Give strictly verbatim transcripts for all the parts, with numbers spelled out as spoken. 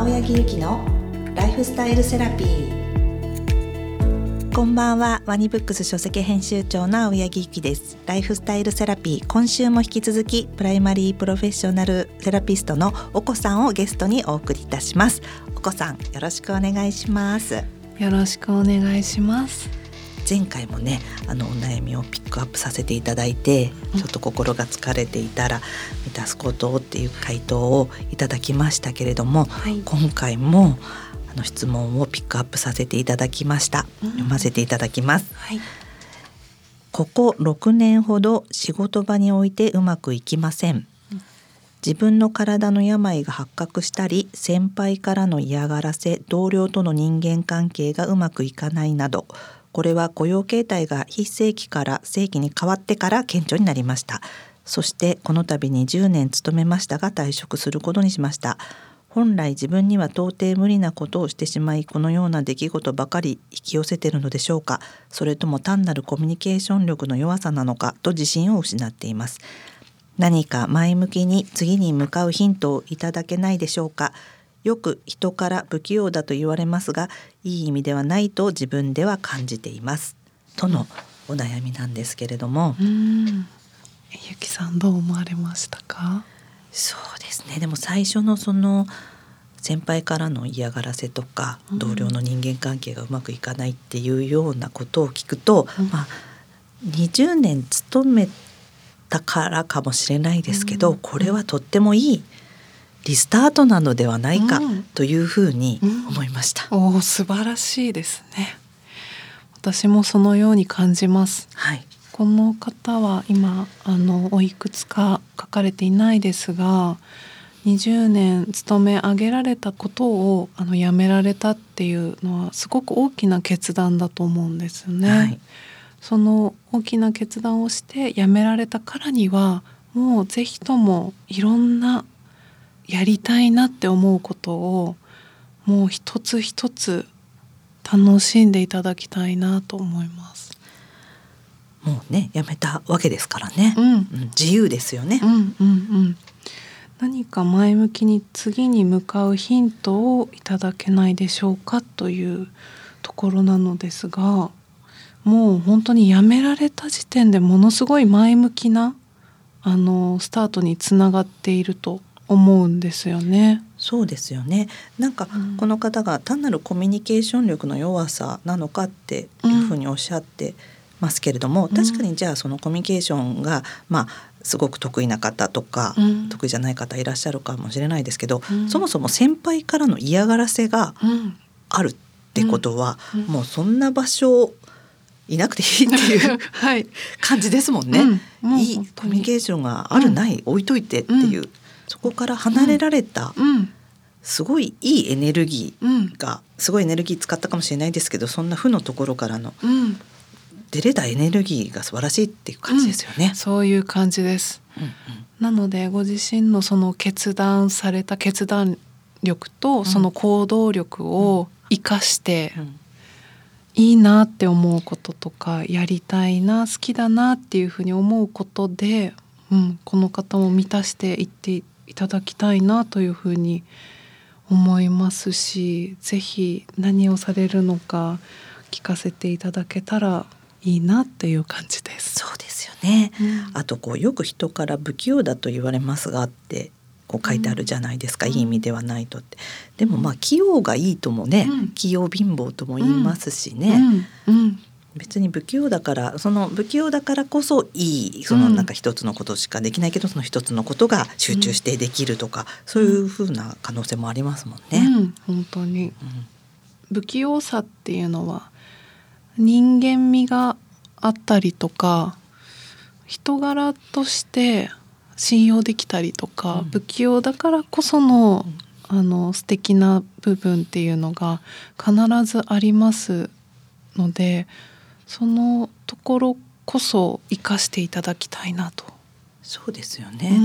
青柳ゆきのライフスタイルセラピー。こんばんは。ワニブックス書籍編集長の青柳ゆきです。ライフスタイルセラピー、今週も引き続きプライマリープロフェッショナルセラピストのおこさんをゲストにお送りいたします。おこさん、よろしくお願いします。 よろしくお願いします。 前回もね、あのお悩みをピックアップさせていただいて、ちょっと心が疲れていたら満たすことをっていう回答をいただきましたけれども、はい、今回もあの質問をピックアップさせていただきました。うん、読ませていただきます。はい、こころくねんほど仕事場においてうまくいきません。自分の体の病が発覚したり、先輩からの嫌がらせ、同僚との人間関係がうまくいかないなど、これは雇用形態が非正規から正規に変わってから顕著になりました。そしてこの度にじゅうねん勤めましたが退職することにしました。本来自分には到底無理なことをしてしまい、このような出来事ばかり引き寄せているのでしょうか。それとも単なるコミュニケーション力の弱さなのかと自信を失っています。何か前向きに次に向かうヒントをいただけないでしょうか。よく人から不器用だと言われますが、いい意味ではないと自分では感じていますとのお悩みなんですけれども、 うーん、ゆきさんどう思われましたか？ そうですね、でも最初のその先輩からの嫌がらせとか、うん、同僚の人間関係がうまくいかないっていうようなことを聞くと、うん、まあ、にじゅうねん勤めたからかもしれないですけど、うん、これはとってもいいリスタートなのではないかというふうに思いました。 うんうん、おー、素晴らしいですね。私もそのように感じます。はい、この方は今あのおいくつか書かれていないですが、にじゅうねん勤め上げられたことをあのやめられたっていうのはすごく大きな決断だと思うんですよね。はい、その大きな決断をしてやめられたからには、もうぜひともいろんなやりたいなって思うことをもう一つ一つ楽しんでいただきたいなと思います。 もうね、やめたわけですからね、 うんうん、 自由ですよね。 うんうんうん、何か前向きに次に向かうヒントをいただけないでしょうかというところなのですが、もう本当にやめられた時点でものすごい前向きなあのスタートにつながっていると思うんですよね。 そうですよね。なんかこの方が単なるコミュニケーション力の弱さなのかっていうふうにおっしゃってますけれども、うん、確かにじゃあそのコミュニケーションがまあすごく得意な方とか、うん、得意じゃない方いらっしゃるかもしれないですけど、うん、そもそも先輩からの嫌がらせがあるってことは、うんうん、もうそんな場所いなくていいっていう感じですもんね。うん、いいコミュニケーションがあるない、うん、置いといてっていう、うん、そこから離れられた、うん、すごいいいエネルギーが、うん、すごいエネルギー使ったかもしれないですけど、そんな負のところからの、うん、出れたエネルギーが素晴らしいっていう感じですよね。 うん、そういう感じです。うんうん、なのでご自身のその決断された決断力とその行動力を生かして、うんうん、いいなって思うこととか、やりたいな、好きだなっていうふうに思うことで、うん、この方も満たしていっていただきたいなというふうに思いますし、ぜひ何をされるのか聞かせていただけたらいいなっていう感じです。 そうですよね。うん、あとこうよく人から不器用だと言われますがってこう書いてあるじゃないですか、うん、いい意味ではないとって。でもまあ器用がいいともね、うん、器用貧乏とも言いますしね、うんうんうん、別に不器用だからその不器用だからこそいい、そのなんか一つのことしかできないけど、その一つのことが集中してできるとか、うん、そういう風な可能性もありますもんね。 うん、本当に、うん、不器用さっていうのは人間味があったりとか、人柄として信用できたりとか、うん、不器用だからこその、うん、あの素敵な部分っていうのが必ずありますので、そのところこそ生かしていただきたいなと。 そうですよね。うん、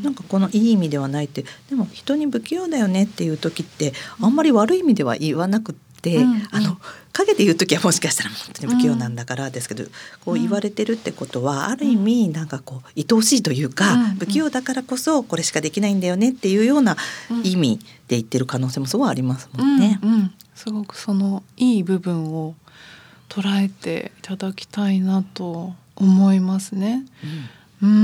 なんかこのいい意味ではないって、でも人に不器用だよねっていう時ってあんまり悪い意味では言わなくって、うん、あの陰で言うときはもしかしたら本当に不器用なんだからですけど、うん、こう言われてるってことはある意味なんかこう愛おしいというか、うん、不器用だからこそこれしかできないんだよねっていうような意味で言ってる可能性もすごいありますもんね、 うんうん、すごくそのいい部分を捉えていただきたいなと思いますね、うんうん、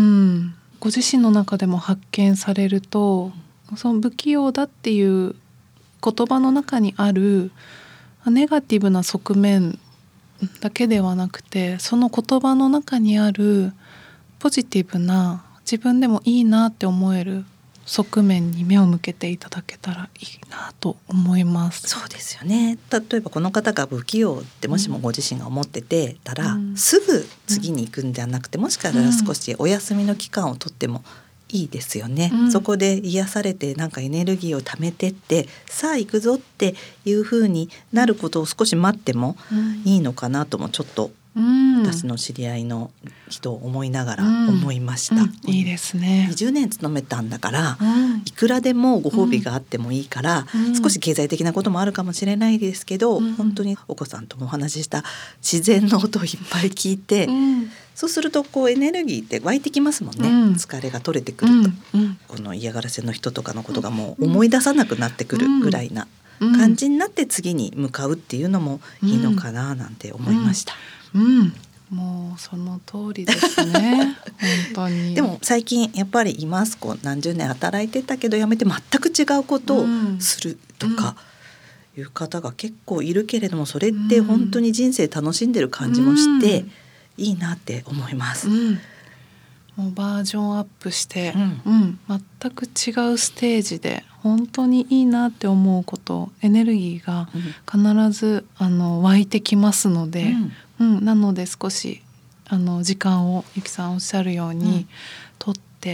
ご自身の中でも発見されると、その不器用だっていう言葉の中にあるネガティブな側面だけではなくて、その言葉の中にあるポジティブな自分でもいいなって思える側面に目を向けていただけたらいいなと思います。 そうですよね。例えばこの方が不器用ってもしもご自身が思っててたら、うん、すぐ次に行くんじゃなくて、もしかしたら少しお休みの期間をとってもいいですよね、うん、そこで癒されてなんかエネルギーを貯めてってさあ行くぞっていう風になることを少し待ってもいいのかなともちょっと私の知り合いの人を思いながら思いました、うんうん、 いいですね。 にじゅうねん勤めたんだから、うん、いくらでもご褒美があってもいいから、うん、少し経済的なこともあるかもしれないですけど、うん、本当にお子さんともお話しした自然の音をいっぱい聞いて、うん、そうするとこうエネルギーって湧いてきますもんね、うん、疲れが取れてくると、うん、この嫌がらせの人とかのことがもう思い出さなくなってくるぐらいな感じになって次に向かうっていうのもいいのかななんて思いました、 うんうん、もうその通りですね本当に。 でも最近やっぱりいますこう何十年働いてたけど辞めて全く違うことをするとかいう方が結構いるけれども、それって本当に人生楽しんでる感じもしていいなって思います、うんうん、 もうバージョンアップして、うんうん、全く違うステージで本当にいいなって思うことエネルギーが必ず、うん、あの湧いてきますので、うんうん、なので少しあの時間をゆきさんおっしゃるように、うん、とって、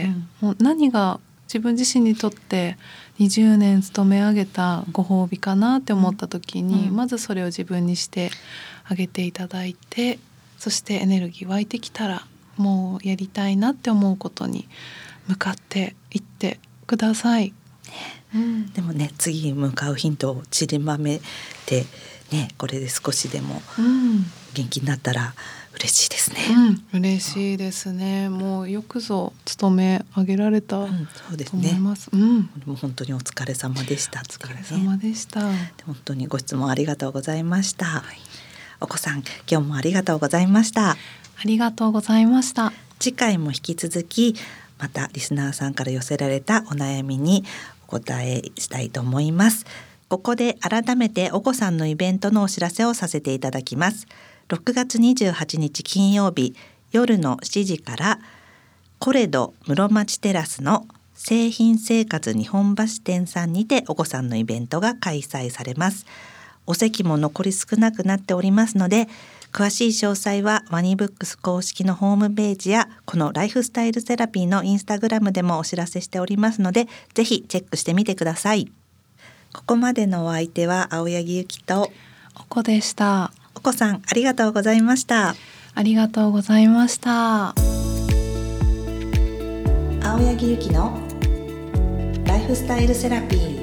うん、もう何が自分自身にとってにじゅうねん勤め上げたご褒美かなって思った時に、うん、まずそれを自分にしてあげていただいて、そしてエネルギー湧いてきたらもうやりたいなって思うことに向かっていってください、 うん、でもね次に向かうヒントを散りばめて、ね、これで少しでも元気になったら嬉しいですね、 うん、嬉しいですね。もうよくぞ務め上げられたと思います、うん、そうですね、 うん、もう本当にお疲れ様でした。お疲れ様でした。 本当にご質問ありがとうございました、はい、お子さん今日もありがとうございました。 ありがとうございました。 次回も引き続きまたリスナーさんから寄せられたお悩みにお答えしたいと思います。ここで改めてお子さんのイベントのお知らせをさせていただきます。ろくがつにじゅうはちにち金曜日夜のしちじからコレド室町テラスの製品生活日本橋店さんにてお子さんのイベントが開催されます。お席も残り少なくなっておりますので、詳しい詳細はワニブックス公式のホームページやこのライフスタイルセラピーのインスタグラムでもお知らせしておりますので、ぜひチェックしてみてください。ここまでのお相手は青柳ゆきとおこでした。 おこさんありがとうございました。 ありがとうございました。 青柳ゆきのライフスタイルセラピー。